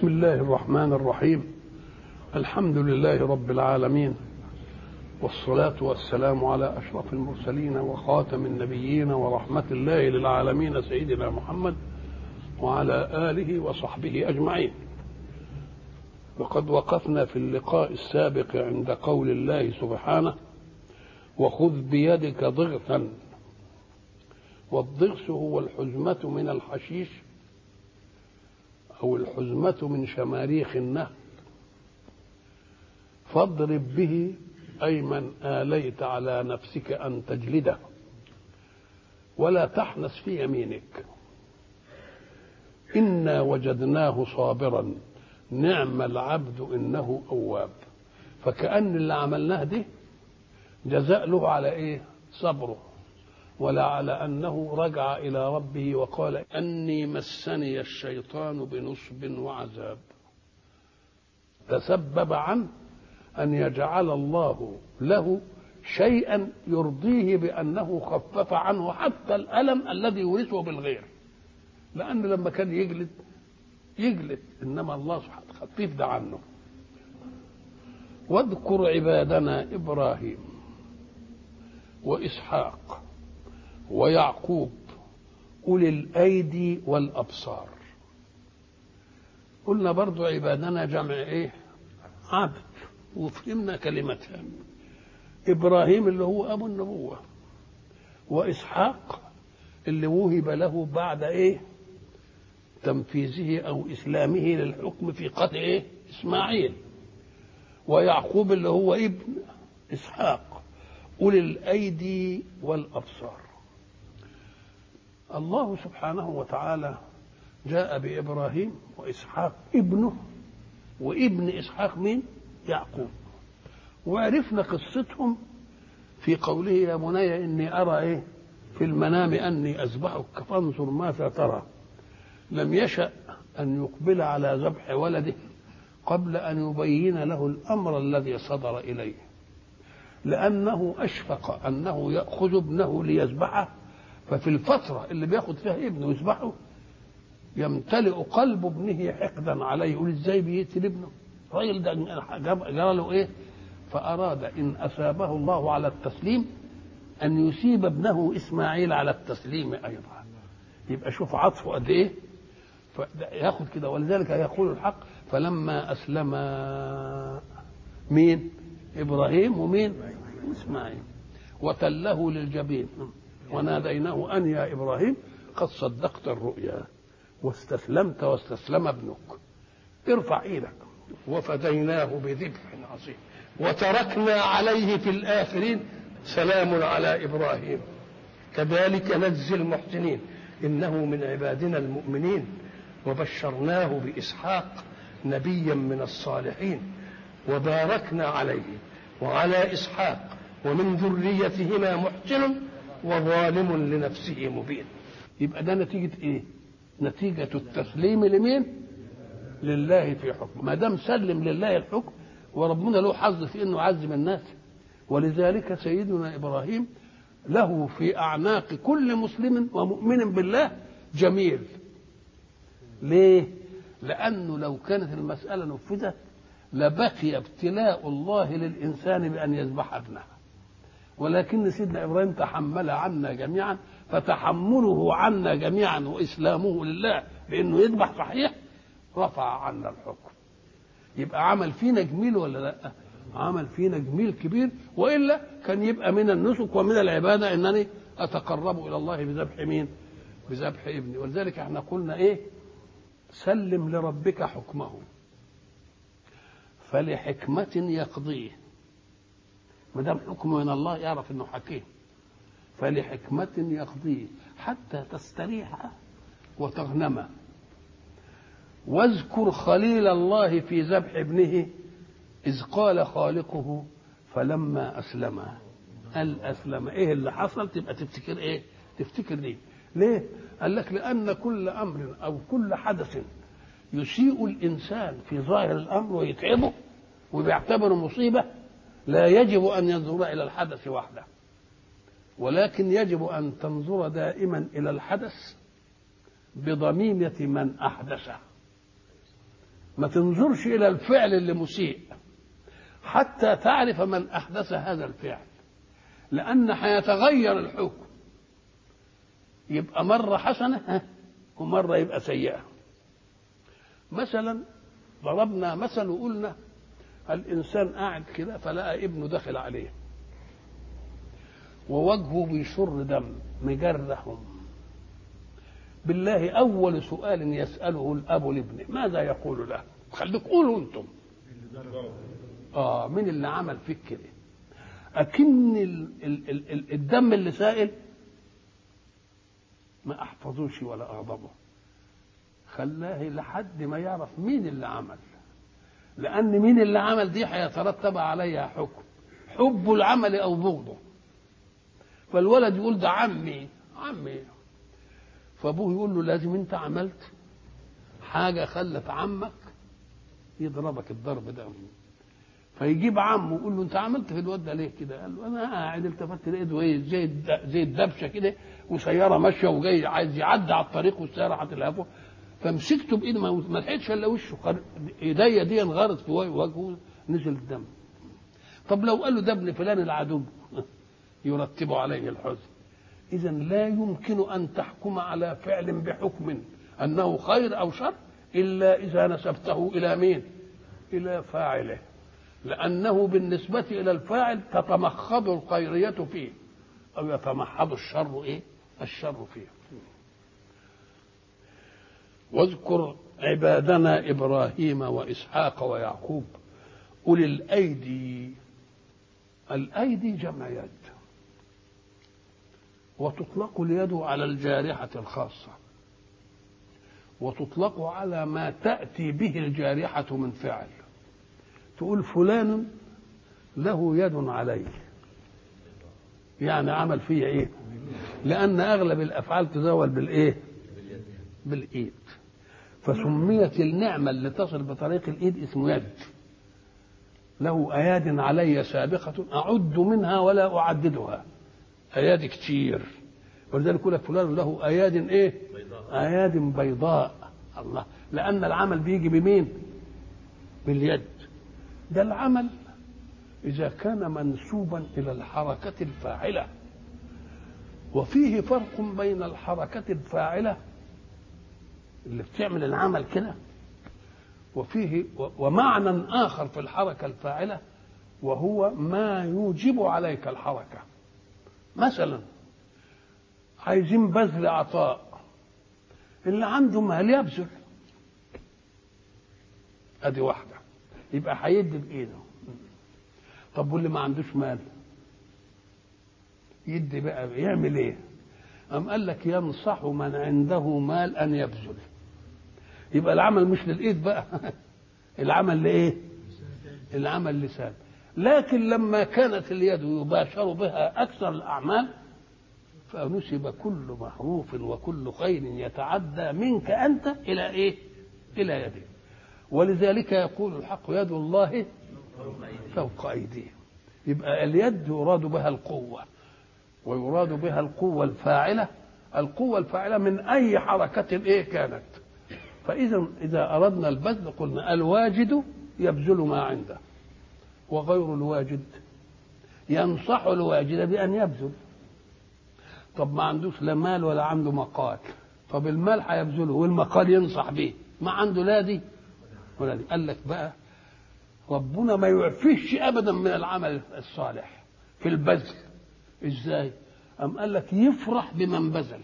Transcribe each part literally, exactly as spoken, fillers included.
بسم الله الرحمن الرحيم. الحمد لله رب العالمين، والصلاة والسلام على أشرف المرسلين وخاتم النبيين ورحمة الله للعالمين سيدنا محمد وعلى آله وصحبه أجمعين. وقد وقفنا في اللقاء السابق عند قول الله سبحانه: وخذ بيدك ضغثا. والضغث هو الحزمة من الحشيش أو الحزمة من شماريخ النهر، فاضرب به أي من آليت على نفسك أن تجلده، ولا تحنث في يمينك. إنا وجدناه صابرا نعم العبد إنه أواب. فكأن اللي عملناه ده جزاء له على إيه؟ صبره، ولا على أنه رجع إلى ربه وقال: أني مسني الشيطان بنصب وعذاب. تسبب عنه أن يجعل الله له شيئا يرضيه بأنه خفف عنه حتى الألم الذي يورثه بالغير، لأن لما كان يجلد يجلد إنما الله سبحانه خفيف ده عنه. واذكر عبادنا إبراهيم وإسحاق ويعقوب أولي الأيدي والأبصار. قلنا برضو عبادنا جمع إيه؟ عبد، وفهمنا كلمتها. إبراهيم اللي هو أبو النبوة، وإسحاق اللي وهب له بعد إيه؟ تنفيذه أو إسلامه للحكم في قتل إيه؟ إسماعيل. ويعقوب اللي هو ابن إسحاق، أولي الأيدي والأبصار. الله سبحانه وتعالى جاء بإبراهيم وإسحاق ابنه، وابن إسحاق مين؟ يعقوب. وعرفنا قصتهم في قوله: يا بني إني أرى إيه في المنام أني أذبحك فانظر ماذا ترى. لم يشأ أن يقبل على ذبح ولده قبل أن يبين له الأمر الذي صدر إليه، لأنه أشفق أنه يأخذ ابنه ليذبحه، ففي الفترة اللي بياخد فيها ابنه يذبحه يمتلئ قلب ابنه حقدا عليه، يقول: ازاي بيقتل ابنه؟ الراجل ده جرى له ايه؟ فأراد إن أثابه الله على التسليم أن يثيب ابنه إسماعيل على التسليم أيضا. يبقى شوف عطفه قد ايه، فياخد كده. ولذلك يقول الحق: فلما أسلم مين؟ إبراهيم ومين؟ إسماعيل، وتله للجبين وناديناه أن يا إبراهيم قد صدقت الرؤيا واستسلمت واستسلم ابنك، ارفع ايدك. وفديناه بذبح عظيم وتركنا عليه في الآخرين سلام على إبراهيم كذلك نجزي المحسنين إنه من عبادنا المؤمنين وبشرناه بإسحاق نبيا من الصالحين وباركنا عليه وعلى إسحاق ومن ذريتهما محسن وظالم لنفسه مبين. يبقى ده نتيجة ايه؟ نتيجة التسليم لمين؟ لله في حكم. ما دام سلم لله الحكم، وربنا له حظ في انه يعذب الناس. ولذلك سيدنا ابراهيم له في اعناق كل مسلم ومؤمن بالله جميل. ليه؟ لانه لو كانت المسألة نفذت لبقي ابتلاء الله للانسان بان يذبح ابنه، ولكن سيدنا ابراهيم تحمل عنا جميعا، فتحمله عنا جميعا واسلامه لله بانه يذبح صحيح رفع عنا الحكم. يبقى عمل فينا جميل ولا لا؟ عمل فينا جميل كبير، والا كان يبقى من النسك ومن العباده انني اتقرب الى الله بذبح مين؟ بذبح ابني. ولذلك احنا قلنا ايه؟ سلم لربك حكمه فلحكمة يقضيه. ما دام حكمه من الله يعرف انه حكيم، فلحكمة يقضيه حتى تستريح وتغنم. واذكر خليل الله في ذبح ابنه إذ قال خالقه فلما أسلم. قال أسلم. إيه اللي حصل؟ تبقى تفتكر إيه؟ تفتكر ليه؟ ليه؟ قال لك لأن كل أمر أو كل حدث يسيء الإنسان في ظاهر الأمر ويتعبه وبيعتبره مصيبة لا يجب أن ينظر إلى الحدث وحده، ولكن يجب أن تنظر دائما إلى الحدث بضميمة من أحدثه. ما تنظرش إلى الفعل اللي مسيء حتى تعرف من أحدث هذا الفعل، لأن هيتغير الحكم، يبقى مرة حسنة ومرة يبقى سيئة. مثلا ضربنا مثل وقلنا الإنسان قاعد كده فلقى ابنه داخل عليه ووجهه بيشر دم مجرح، بالله أول سؤال يسأله الأب لابنه ماذا يقول له؟ خليك قولوا أنتم. آه من اللي عمل فيك كده؟ أكن ال ال ال ال الدم اللي سائل ما أحفظوش ولا أغضبه، خلاه لحد ما يعرف مين اللي عمل، لأن مين اللي عمل دي هيترتب عليها حكم، حب العمل أو بغضه. فالولد يقول ده عمي عمي، فأبوه يقول له لازم أنت عملت حاجة خلت عمك يضربك الضرب ده. فيجيب عمه يقول له أنت عملت في الواد ده ليه كده؟ قال له أنا قاعد التفت لقيته إيه زي زي الدبشة كده وسيارة ماشية وجاي عايز يعدي على الطريق والسيارة هتلهفه، فمسكته بإيدي ما لحقتش إلا وشه، إيديا دي انغرت في وجهه نزل الدم. طب لو قال له ده ابن فلان العدو يرتب عليه الحزن. إذا لا يمكن أن تحكم على فعل بحكم أنه خير أو شر إلا إذا نسبته إلى مين؟ إلى فاعله، لأنه بالنسبة إلى الفاعل تتمخض الخيرية فيه أو يتمحض الشر إيه؟ الشر فيه. واذكر عبادنا إبراهيم وإسحاق ويعقوب أولي الأيدي. الأيدي جمع يد، وتطلق اليد على الجارحة الخاصة، وتطلق على ما تأتي به الجارحة من فعل. تقول فلان له يد عليه، يعني عمل فيه ايه؟ لأن أغلب الأفعال تزول بالإيه؟ بالإيد، فسميت النعمة اللي تصل بطريق الإيد اسمه يد. له أياد علي سابقة أعد منها ولا أعددها، أياد كتير. ولذلك يقول لك فلان له أياد إيه؟ أياد بيضاء. الله، لأن العمل بيجي بمين؟ باليد. ده العمل إذا كان منسوبا إلى الحركة الفاعلة، وفيه فرق بين الحركة الفاعلة اللي بتعمل العمل كده، وفيه ومعنى آخر في الحركة الفاعلة وهو ما يوجب عليك الحركة. مثلا عايزين بذل عطاء، اللي عنده مال يبذل، ادي واحدة، يبقى هيدي بإيده. طب واللي ما عندوش مال يدي بقى يعمل ايه؟ أم قال لك ينصح من عنده مال أن يبذل. يبقى العمل مش للإيد بقى العمل لإيه؟ العمل لسان. لكن لما كانت اليد يباشر بها أكثر الأعمال فنسب كل معروف وكل خير يتعدى منك أنت إلى إيه؟ إلى يدك. ولذلك يقول الحق يد الله فوق أيديه. يبقى اليد يراد بها القوة، ويراد بها القوة الفاعلة. القوة الفاعلة من أي حركة إيه كانت. فإذا إذا أردنا البذل قلنا الواجد يبذل ما عنده، وغير الواجد ينصح الواجد بأن يبذل. طب ما عندوش لا مال ولا عنده مقال، طب المال هيبذله والمقال ينصح به، ما عنده لا دي ولا دي. قال لك بقى ربنا ما يعفيش أبدا من العمل الصالح في البذل. إزاي؟ أم قال لك يفرح بمن بذل.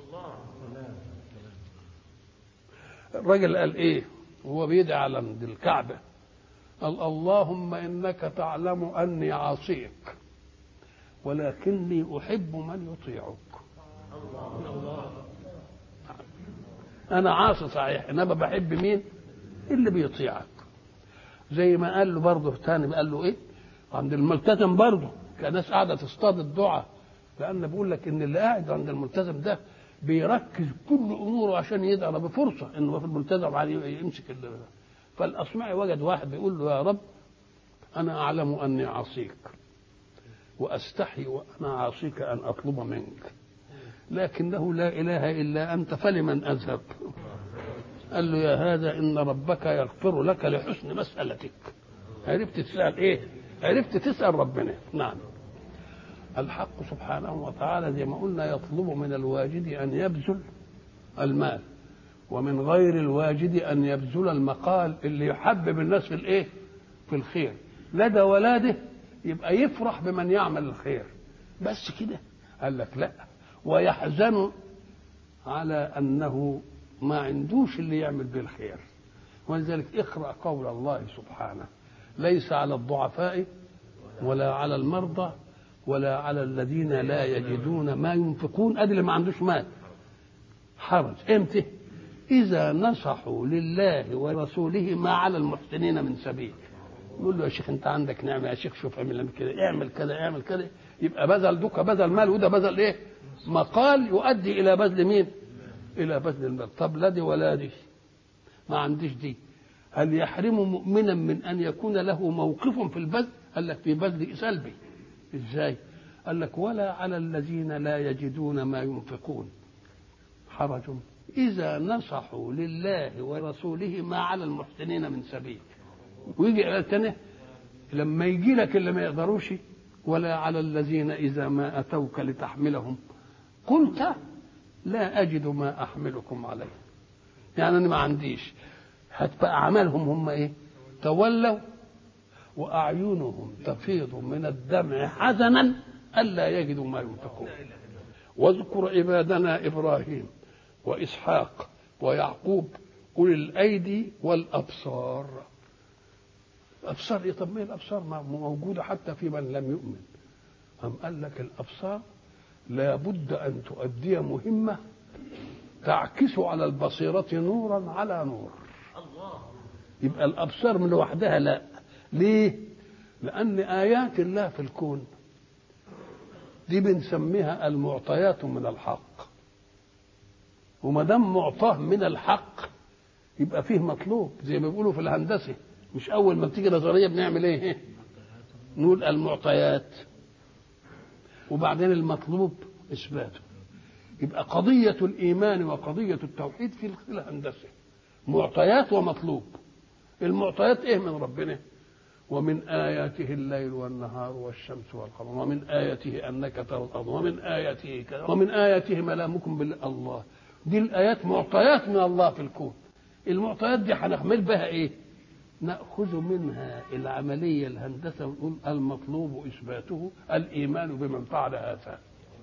الراجل قال إيه وهو بيدعي على الكعبة؟ قال اللهم إنك تعلم أني عاصيك ولكني أحب من يطيعك. أنا عاصي صحيح، إنما بحب مين؟ اللي بيطيعك. زي ما قال له برضه تاني، قال له إيه عند الملتزم برضه، كان ناس قاعدة تصطاد الدعاء، لأن بقول لك إن اللي قاعد عند الملتزم ده بيركز كل أموره عشان يدعى بفرصة إنه في الملتزم عليه يمسك اللي. فالأصمعي وجد واحد بيقول له يا رب أنا أعلم أني عاصيك وأستحي وأنا عاصيك أن أطلب منك، لكنه لا إله إلا أنت فلمن أذهب. قال له يا هذا إن ربك يغفر لك لحسن مسألتك. عرفت تسأل إيه؟ عرفت تسأل ربنا. نعم. الحق سبحانه وتعالى زي ما قلنا يطلب من الواجد أن يبذل المال، ومن غير الواجد أن يبذل المقال اللي يحبب الناس في الإيه؟ في الخير. لدى ولاده يبقى يفرح بمن يعمل الخير بس كده. قال لك لا، ويحزن على أنه ما عندوش اللي يعمل بالخير. ولذلك اقرأ قول الله سبحانه: ليس على الضعفاء ولا على المرضى ولا على الذين لا يجدون ما ينفقون، أدي اللي ما عندوش مال، حرج. امتى؟ إذا نصحوا لله ورسوله ما على المحسنين من سبيل. يقول له يا شيخ أنت عندك نعمة، يا شيخ شوف اعمل كده، اعمل كذا، اعمل كذا، يبقى بذل دوكا بذل مال، وده بذل إيه؟ مقال يؤدي إلى بذل مين؟ إلى بذل المال. طب لا دي ولا دي، ما عنديش دي. هل يحرم مؤمنا من أن يكون له موقف في البذل؟ قال لك في بذل سلبي. إزاي؟ قال لك ولا على الذين لا يجدون ما ينفقون حرج إذا نصحوا لله ورسوله ما على المحسنين من سبيل. ويجي على الثاني لما يجي لك اللي ما يقدروش: ولا على الذين إذا ما أتوك لتحملهم قلت لا أجد ما أحملكم عليه. يعني أنا ما عنديش. هتبقى عملهم هم إيه؟ تولوا وأعينهم تفيض من الدمع حزنا ألا يجدوا ما ينفقون. واذكر عبادنا إبراهيم وإسحاق ويعقوب أولي الأيدي والأبصار. الأبصار إيه؟ طب ما الأبصار موجودة حتى في من لم يؤمن. أم قال لك الأبصار لابد أن تؤدي مهمة تعكس على البصيرة نورا على نور. يبقى الأبصار من لوحدها لا. ليه؟ لأن آيات الله في الكون دي بنسميها المعطيات من الحق، وما دام معطاه من الحق يبقى فيه مطلوب. زي ما بيقولوا في الهندسة، مش أول ما بتيجي نظرية بنعمل إيه؟ نقول المعطيات، وبعدين المطلوب إثباته. يبقى قضية الإيمان وقضية التوحيد في الهندسة معطيات ومطلوب. المعطيات إيه من ربنا؟ ومن آياته الليل والنهار والشمس والقمر، ومن آياته أنك ترى الأرض، ومن آياته كذا، ومن آياته منامكم بالله. دي الآيات معطيات من الله في الكون. المعطيات دي هنعمل بها إيه؟ نأخذ منها العملية الهندسة ونقول المطلوب إثباته الإيمان بمن فعل هذا.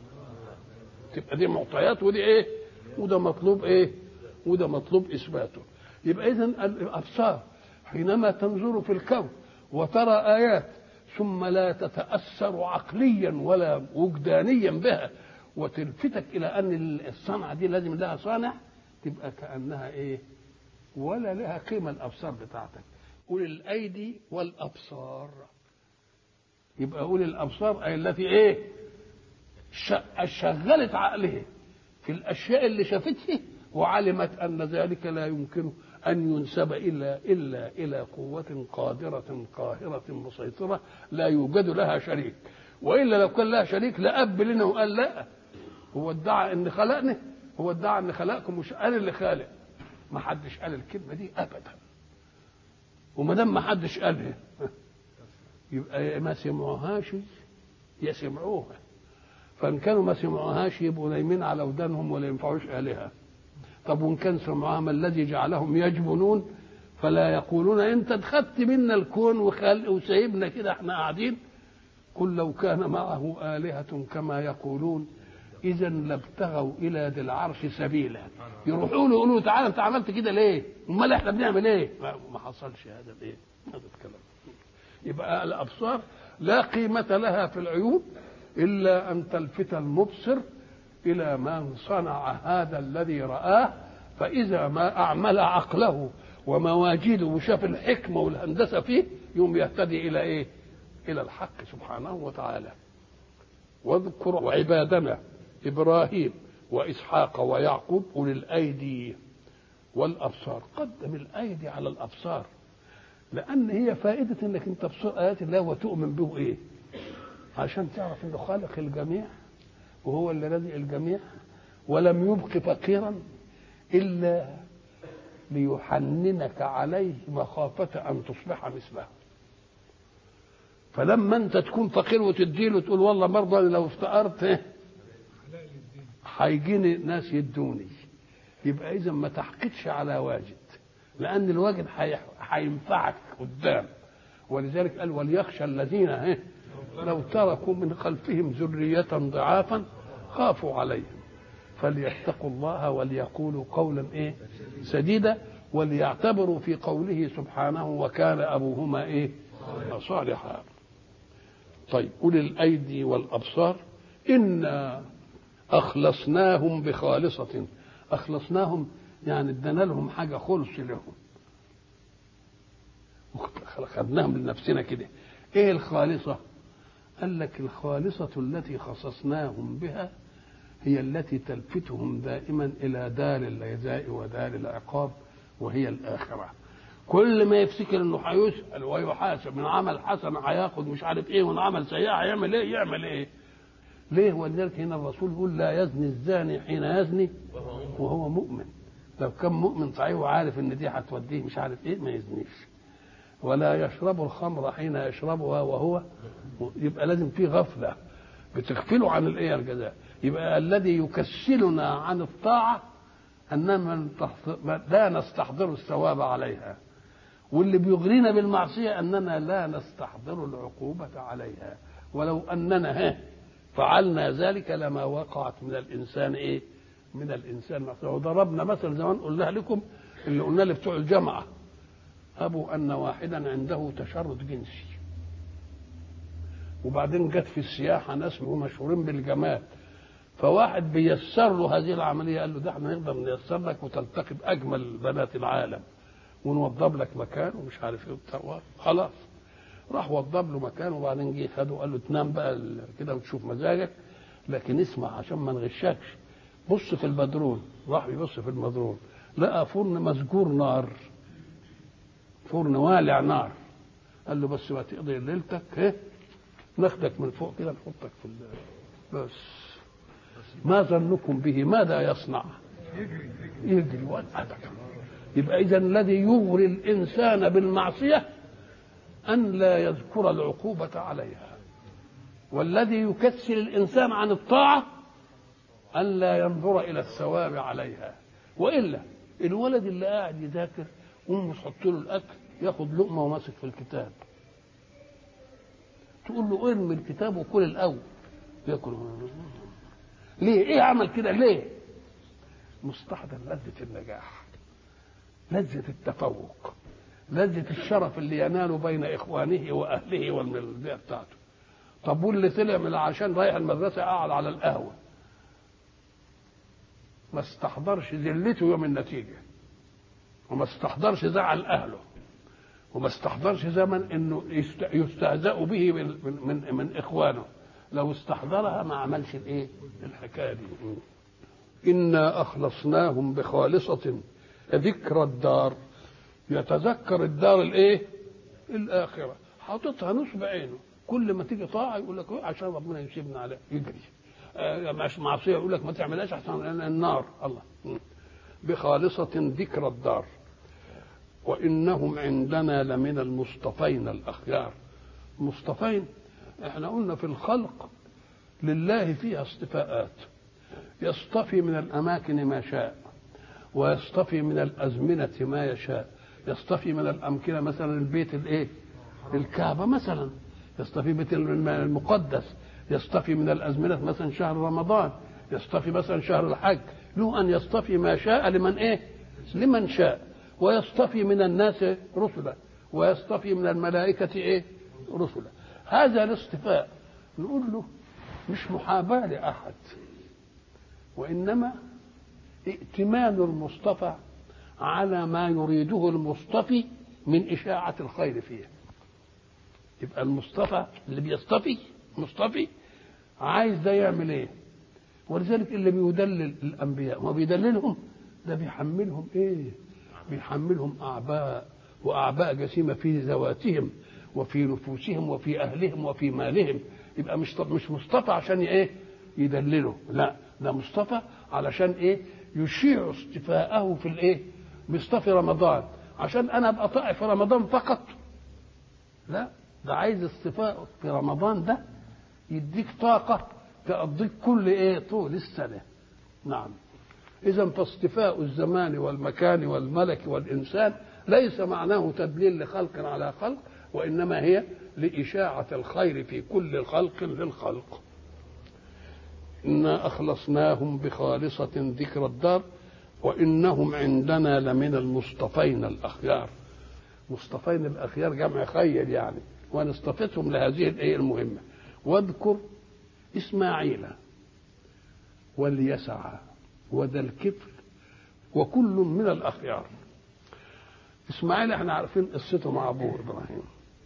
تبقى دي معطيات ودي إيه؟ وده مطلوب إيه؟ وده مطلوب إثباته. يبقى إذن الأبصار حينما تنظر في الكون وترى آيات ثم لا تتأثر عقليا ولا وجدانيا بها وتلفتك إلى أن الصنعة دي لازم لها صانع، تبقى كأنها إيه؟ ولا لها قيمة الأبصار بتاعتك. أولي الأيدي والأبصار، يبقى أولي الأبصار أي التي إيه؟ شغلت عقله في الأشياء اللي شافتها وعلمت أن ذلك لا يمكن أن ينسب إلا إلا إلى قوة قادرة قاهرة مسيطرة لا يوجد لها شريك. وإلا لو كان لها شريك لأب لنا وقال لا، هو ادعى أن خلقني، هو ادعى أن خلقكم، مش قال اللي خالق. ما حدش قال الكلمة دي أبدا. وما دام ما حدش قالها يبقى ما سمعوهاش يسمعوها. فإن كانوا ما سمعوهاش يبقوا نايمين على ودانهم ولا ينفعوش آلهة. طب وإن كان سمعوها ما الذي جعلهم يجبنون فلا يقولون انت اتخذت منا الكون وخلق وسايبنا كده احنا قاعدين؟ قل لو كان معه آلهة كما يقولون إذا لابتغوا إلى ذي العرش سبيلا. يروحوا له يقولوا تعالى انت عملت كده ليه؟ امال احنا بنعمل ايه؟ ما حصلش هذا الايه؟ هذا الكلام. يبقى الأبصار لا قيمة لها في العيون إلا أن تلفت المبصر إلى من صنع هذا الذي رآه، فإذا ما أعمل عقله ومواجيده وشاف الحكمة والهندسة فيه يوم يهتدي إلى إيه؟ إلى الحق سبحانه وتعالى. واذكر عبادنا إبراهيم وإسحاق ويعقوب أولي الأيدي والأبصار. قدم الأيدي على الأبصار لأن هي فائدة إنك أنت تبصر آيات الله وتؤمن به إيه؟ عشان تعرف إنه خالق الجميع وهو اللي رزق الجميع ولم يبق فقيرا إلا ليحننك عليه مخافة أن تصبح مثله. فلما أنت تكون فقير وتديله تقول والله برضه لو افتقرت هيجيني ناس يدوني، يبقى إذا ما تحقدش على واجد، لأن الواجد هينفعك قدام. ولذلك قال وليخشى الذين لو تركوا من خلفهم ذرية ضعافا خافوا عليهم فليتقوا الله وليقولوا قولا ايه سديدا وليعتبروا في قوله سبحانه وكان ابوهما ايه صالحا. طيب أولي الأيدي والأبصار إنا أخلصناهم بخالصة، أخلصناهم يعني ادينا لهم حاجة خلص لهم، خدناهم لنفسنا كده. ايه الخالصة؟ قال لك الخالصة التي خصصناهم بها هي التي تلفتهم دائما إلى دار الجزاء ودار العقاب وهي الآخرة. كل ما يفتكر انه هيسأل ويحاسب من عمل حسن هياخد مش عارف ايه، ومن عمل سيئة هيعمل ايه يعمل ايه ليه. ولذلك هنا الرسول يقول لا يزني الزاني حين يزني وهو مؤمن. لو كان مؤمن صحيح وعارف ان دي هتوديه مش عارف ايه ما يزنيش. ولا يشرب الخمر حين يشربها وهو، يبقى لازم في غفلة بتغفله عن الايه الجزاء. يبقى الذي يكسلنا عن الطاعة اننا لا نستحضر الثواب عليها، واللي بيغرينا بالمعصية اننا لا نستحضر العقوبة عليها. ولو اننا فعلنا ذلك لما وقعت من الانسان ايه من الانسان معصية. وضربنا مثل زمان قلنا لكم اللي قلنا لبتوع الجامعة، أبو أن واحدا عنده تشرد جنسي، وبعدين جت في السياحة ناس مشهورين بالجمال، فواحد بيسر له هذه العملية قال له ده احنا نقدر نيسر لك وتلتقي بأجمل بنات العالم ونوضب لك مكان ومش عارف ايه وبتاع. خلاص راح وضب له مكان، وبعدين جه خده وقال له تنام بقى كده وتشوف مزاجك، لكن اسمع عشان ما نغشكش بص في البدرون. راح يبص في البدرون لقى فرن مسجور نار، فرن والع نار. قال له بس ما تقضي ليلتك ايه ناخدك من فوق كده نحطك في بس ما ظنكم به ماذا يصنع؟ يجري يجري والعدك. يبقى اذا الذي يغري الانسان بالمعصيه ان لا يذكر العقوبه عليها، والذي يكسل الانسان عن الطاعه ان لا ينظر الى الثواب عليها. والا الولد اللي قاعد يذاكر امه تحط له الاكل ياخد لقمه وماسك في الكتاب، تقول له ارمي الكتاب وكل الاول ياكل. ليه؟ ايه عمل كده ليه؟ مستحضر لذة النجاح، لذة التفوق، لذة الشرف اللي يناله بين اخوانه واهله والملذيه بتاعته. طب واللي طلع من عشان رايح المدرسه قاعد على القهوه ما استحضرش ذلته يوم النتيجه، وما استحضرش زعل اهله، وما استحضرش زمن انه يستهزأ به من, من, من اخوانه. لو استحضرها ما عملش الايه الحكايه دي. انا اخلصناهم بخالصه ذكر الدار، يتذكر الدار الايه الاخره، حاططها نصب عينه. كل ما تيجي طاعه يقول لك عشان ربنا يسيبنا عليها يجري، آه مش معصيه يقول لك ما تعملهاش احسن النار. الله بخالصه ذكر الدار وإنهم عندنا لمن المصطفين الأخيار. مصطفين احنا قلنا في الخلق لله فيها اصطفاءات، يصطفي من الأماكن ما شاء، ويصطفي من الأزمنة ما يشاء. يصطفي من الأمكنة مثلا البيت الايه الكعبة مثلا، يصطفي بيت المقدس، يصطفي من الأزمنة مثلا شهر رمضان، يصطفي مثلا شهر الحج. له أن يصطفي ما شاء لمن ايه لمن شاء. ويصطفي من الناس رسلا، ويصطفي من الملائكة ايه رسلا. هذا الاصطفاء نقول له مش محاباة لأحد، وإنما ائتمان المصطفى على ما يريده المصطفي من إشاعة الخير فيه. يبقى المصطفى اللي بيصطفي مصطفي عايز ده يعمل ايه. ولذلك اللي بيدلل الأنبياء ما بيدللهم ده بيحملهم ايه بيحملهم أعباء، وأعباء جسيمة في ذواتهم وفي نفوسهم وفي أهلهم وفي مالهم. يبقى مش مش مصطفى عشان إيه يدلله، لا ده مصطفى علشان إيه يشيع اصطفاءه في الإيه بيصطفي رمضان عشان انا ابقى طائع في رمضان فقط؟ لا، ده عايز اصطفاء في رمضان ده يديك طاقه تقضيك كل ايه طول السنه. نعم. اذا فاصطفاء الزمان والمكان والملك والانسان ليس معناه تدليل لخلق على خلق، وانما هي لاشاعه الخير في كل خلق للخلق. انا اخلصناهم بخالصه ذكر الدار وانهم عندنا لمن المصطفين الاخيار. مصطفين الاخيار جمع خير يعني، وانا اصطفيتهم لهذه الايه المهمه. واذكر اسماعيل واليسع وذا الكفل وكل من الاخيار. اسماعيل احنا عارفين قصته مع ابوه ابراهيم.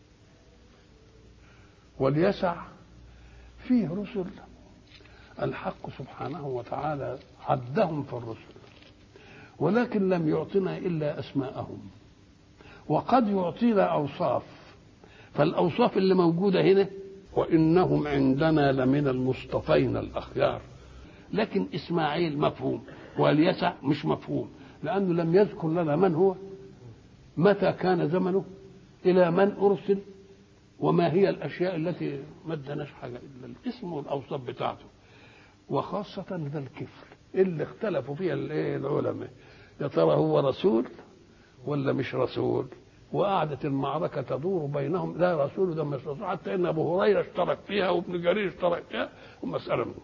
واليسع فيه رسل الحق سبحانه وتعالى عدهم في الرسل، ولكن لم يعطنا الا اسماءهم، وقد يعطينا اوصاف. فالاوصاف اللي موجوده هنا وانهم عندنا لمن المصطفين الاخيار، لكن اسماعيل مفهوم واليسع مش مفهوم، لانه لم يذكر لنا من هو، متى كان زمنه، الى من ارسل، وما هي الاشياء التي ما ادناش حاجه الا الاسم والاوصاف بتاعته. وخاصه ذا الكفل اللي اختلفوا فيها العلماء، يا ترى هو رسول ولا مش رسول؟ وقعدت المعركه تدور بينهم، لا رسول ده مش رسول، حتى ان ابو هريره اشترك فيها وابن جرير اشترك فيها، ومساله منه.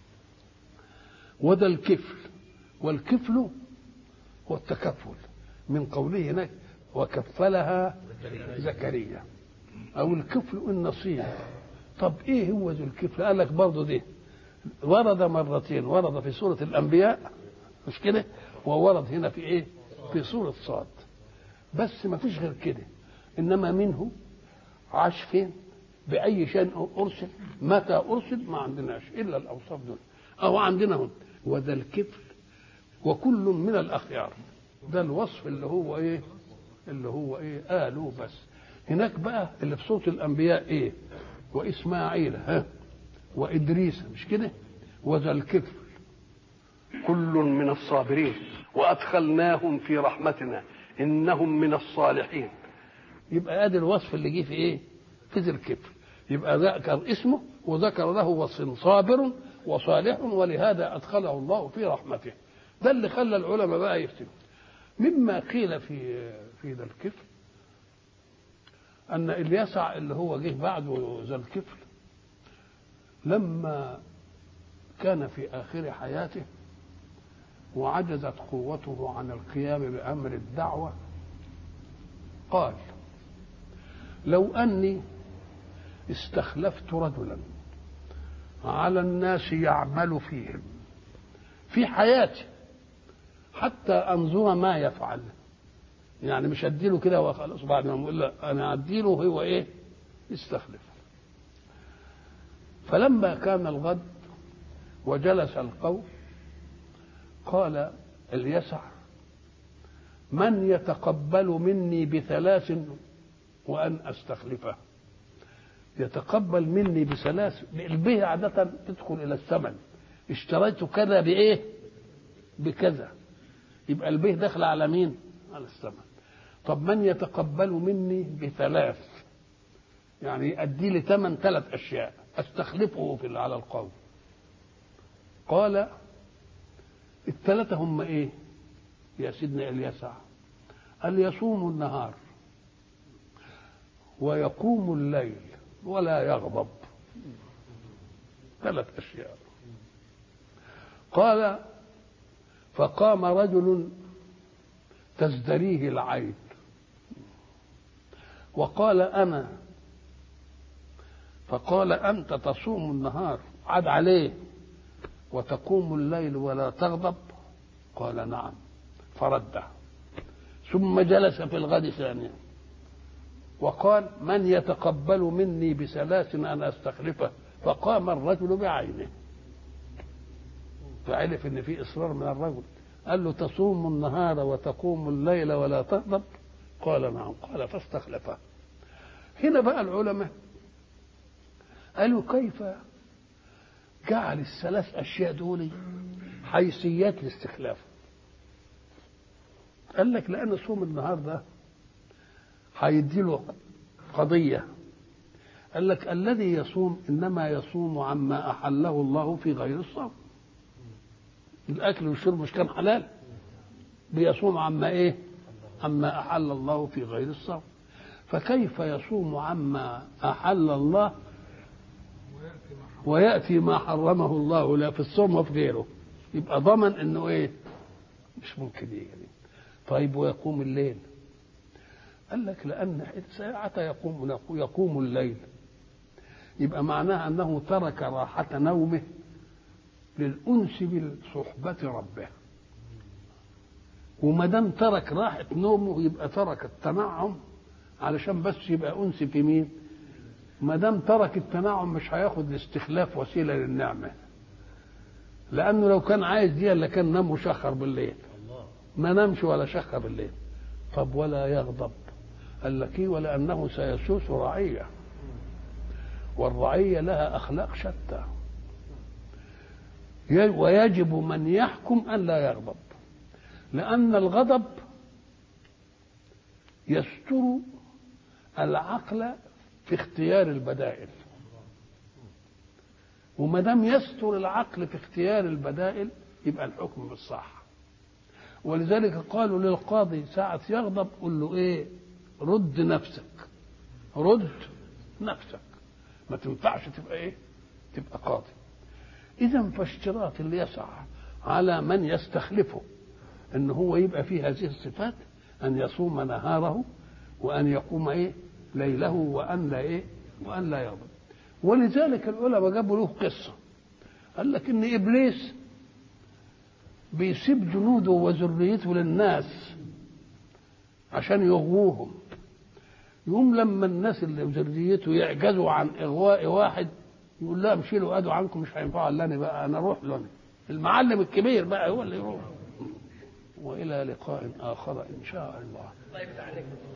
وذا الكفل، والكفل هو التكفل، من قوله هناك وكفلها زكريا، او الكفل النصيب. طب ايه هو ذو الكفل؟ قال لك برضه ده ورد مرتين، ورد في سوره الانبياء مش كده، وورد هنا في ايه؟ في سوره صاد، بس ما فيش غير كده. انما منه عاش فين، باي شيء ارسل، متى ارسل، ما عندناش الا الاوصاف دول. او عندنا هم وذا الكفل وكل من الاخيار، ده الوصف اللي هو ايه، اللي هو ايه قالوا. بس هناك بقى اللي في صوت الانبياء ايه؟ واسماعيل ها وادريس مش كده، وذا الكفل كل من الصابرين وادخلناهم في رحمتنا انهم من الصالحين. يبقى ادي الوصف اللي جه في ايه؟ في ذي الكفل. يبقى ذكر اسمه وذكر له وصف صابر وصالح، ولهذا ادخله الله في رحمته. ده اللي خلى العلماء بقى يفتنوا. مما قيل في في ذا الكفل ان اليسع اللي هو جه بعده ذا الكفل لما كان في اخر حياته وعجزت قوته عن القيام بامر الدعوه، قال لو اني استخلفت رجلا على الناس يعمل فيهم في حياتي حتى انظر ما يفعل، يعني مش اديله كده وخلاص بعد ما اقول لا، انا اديله هو ايه؟ يستخلف. فلما كان الغد وجلس القوم قال اليسع من يتقبل مني بثلاث وان استخلفه؟ يتقبل مني بثلاث، البه عاده تدخل الى الثمن، اشتريت كذا بايه؟ بكذا، يبقى البه داخل على مين؟ على الثمن. طب من يتقبل مني بثلاث، يعني ادي لي ثمن ثلاث اشياء استخلفه في على القوم. قال الثلاثه هم ايه يا سيدنا اليسع؟ قال يصوم النهار ويقوم الليل ولا يغضب، ثلاث اشياء. قال فقام رجل تزدريه العين وقال انا، فقال انت تصوم النهار عاد عليه وتقوم الليل ولا تغضب؟ قال نعم، فرده. ثم جلس في الغد ثانيا وقال من يتقبل مني بثلاث انا استخلفه؟ فقام الرجل بعينه، فعرف ان في اصرار من الرجل. قال له تصوم النهار وتقوم الليل ولا تغضب؟ قال نعم. قال فاستخلفه. هنا بقى العلماء قالوا كيف جعل الثلاث اشياء دول حيثيات الاستخلاف؟ قال لك لأن صوم النهار ده هيديله قضية. قال لك الذي يصوم إنما يصوم عما أحله الله في غير الصوم. الأكل والشرب مش كان حلال؟ بيصوم عما إيه؟ عما أحل الله في غير الصوم. فكيف يصوم عما أحل الله ويأتي ما حرمه الله لا في الصوم وفي غيره؟ يبقى ضمن إنه إيه؟ مش ممكن يعني. طيب ويقوم الليل؟ قال لك لأن ساعة يقوم يقوم الليل يبقى معناها أنه ترك راحة نومه للأنس بصحبة ربه. وما دام ترك راحة نومه يبقى ترك التنعم علشان بس يبقى أنس في مين؟ ما دام ترك التنعم مش هياخد الاستخلاف وسيلة للنعمة، لأنه لو كان عايز دي اللي كان نام وشخر بالليل، ما نامش ولا شخر بالليل. طب ولا يغضب؟ قال لك ايه؟ ولأنه سيسوس رعية، والرعية لها أخلاق شتى، ويجب من يحكم أن لا يغضب، لأن الغضب يستر العقل في اختيار البدائل، وما دام يستر العقل في اختيار البدائل يبقى الحكم بالصح. ولذلك قالوا للقاضي ساعة يغضب قل له ايه؟ رد نفسك، رد نفسك، ما تنفعش تبقى ايه؟ تبقى قاضي. اذا فاشتراط اللي يسعى على من يستخلفه ان هو يبقى فيه هذه الصفات ان يصوم نهاره وان يقوم ايه؟ ليله، وان لا ايه؟ وان لا يغضب. ولذلك العلماء جابوا له قصه، قال لك ان ابليس بيسيب جنوده وذريته للناس عشان يغووهم، يقوم لما الناس اللي ذريته يعجزوا عن اغواء واحد يقول لا شيلوا ايده عنكم مش هينفعوا الا انا بقى، انا اروح له، المعلم الكبير بقى هو اللي يروح. والى لقاء اخر ان شاء الله.